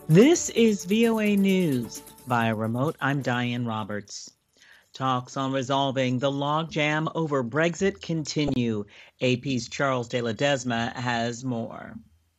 This is VOA News. Via remote, I'm Diane Roberts. Talks on resolving the logjam over Brexit continue. AP's Charles de Ledesma has more.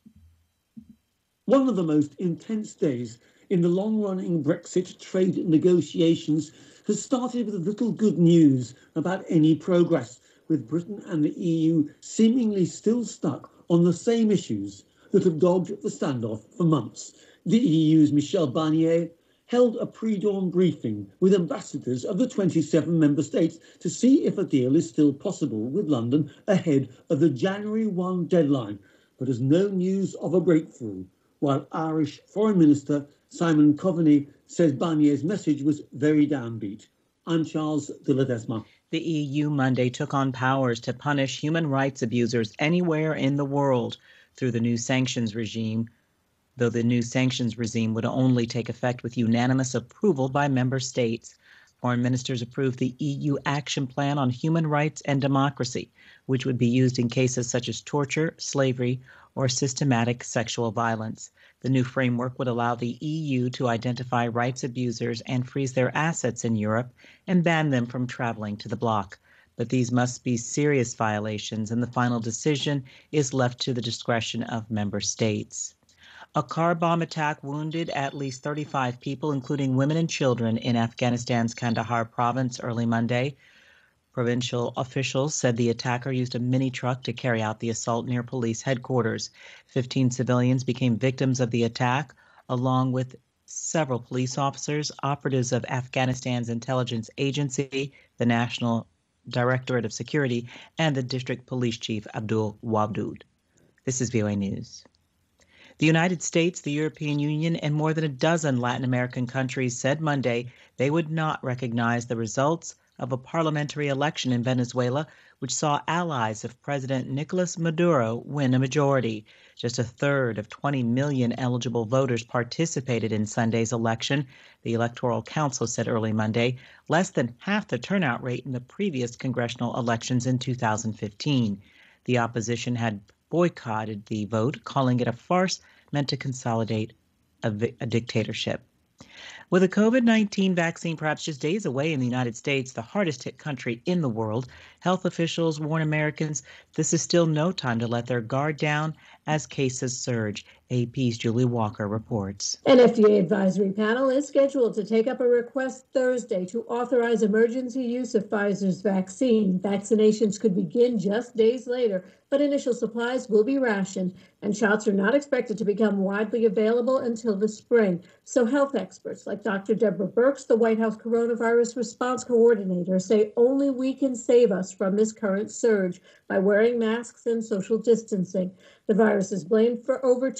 One of the most intense days in the long-running Brexit trade negotiations has started with little good news about any progress, with Britain and the EU seemingly still stuck on the same issues that have dogged the standoff for months. The EU's Michel Barnier held a pre-dawn briefing with ambassadors of the 27 member states to see if a deal is still possible with London ahead of the January 1 deadline, but has no news of a breakthrough, while Irish Foreign Minister Simon Coveney says Barnier's message was very downbeat. I'm Charles de Ledesma. The EU Monday took on powers to punish human rights abusers anywhere in the world through the new sanctions regime, though the new sanctions regime would only take effect with unanimous approval by member states. Foreign ministers approved the EU Action Plan on Human Rights and Democracy, which would be used in cases such as torture, slavery, or systematic sexual violence. The new framework would allow the EU to identify rights abusers and freeze their assets in Europe and ban them from traveling to the bloc. But these must be serious violations, and the final decision is left to the discretion of member states. A car bomb attack wounded at least 35 people, including women and children, in Afghanistan's Kandahar province early Monday. Provincial officials said the attacker used a mini-truck to carry out the assault near police headquarters. 15 civilians became victims of the attack, along with several police officers, operatives of Afghanistan's intelligence agency, the National Directorate of Security, and the district police chief, Abdul Wadud. This is VOA News. The United States, the European Union, and more than a dozen Latin American countries said Monday they would not recognize the results of a parliamentary election in Venezuela, which saw allies of President Nicolas Maduro win a majority. Just a third of 20 million eligible voters participated in Sunday's election, the Electoral Council said early Monday, less than half the turnout rate in the previous congressional elections in 2015. The opposition had boycotted the vote, calling it a farce meant to consolidate a dictatorship. With a COVID-19 vaccine perhaps just days away in the United States, the hardest hit country in the world, health officials warn Americans this is still no time to let their guard down as cases surge. AP's Julie Walker reports. An FDA advisory panel is scheduled to take up a request Thursday to authorize emergency use of Pfizer's vaccine. Vaccinations could begin just days later, but initial supplies will be rationed, and shots are not expected to become widely available until the spring. So health experts like Dr. Deborah Birx, the White House coronavirus response coordinator, say only we can save us from this current surge by wearing masks and social distancing. The virus is blamed for over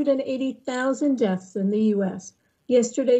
280,000 deaths in the U.S. Yesterday,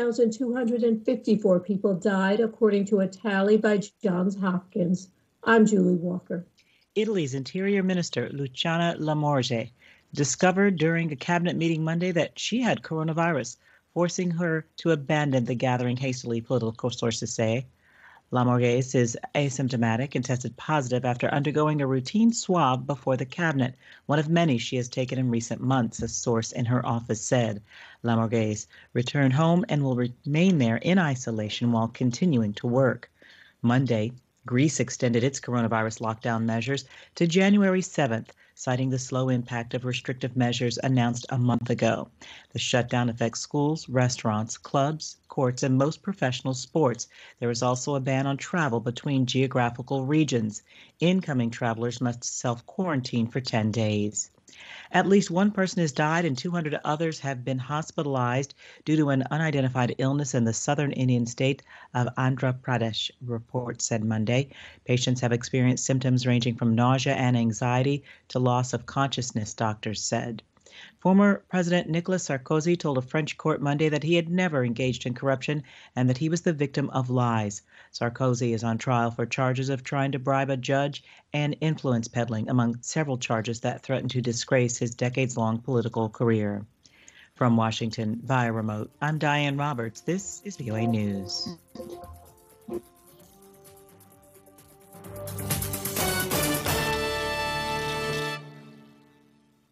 2,254 people died, according to a tally by Johns Hopkins. I'm Julie Walker. Italy's Interior Minister, Luciana Lamorgese, discovered during a cabinet meeting Monday that she had coronavirus, forcing her to abandon the gathering hastily, political sources say. Lamorgese is asymptomatic and tested positive after undergoing a routine swab before the cabinet, one of many she has taken in recent months, a source in her office said. Lamorgese returned home and will remain there in isolation while continuing to work. Monday, Greece extended its coronavirus lockdown measures to January 7th, citing the slow impact of restrictive measures announced a month ago. The shutdown affects schools, restaurants, clubs, courts, and most professional sports. There is also a ban on travel between geographical regions. Incoming travelers must self-quarantine for 10 days. At least one person has died and 200 others have been hospitalized due to an unidentified illness in the southern Indian state of Andhra Pradesh, reports said Monday. Patients have experienced symptoms ranging from nausea and anxiety to loss of consciousness, doctors said. Former President Nicolas Sarkozy told a French court Monday that he had never engaged in corruption and that he was the victim of lies. Sarkozy is on trial for charges of trying to bribe a judge and influence peddling, among several charges that threaten to disgrace his decades-long political career. From Washington, via remote, I'm Diane Roberts. This is VOA News.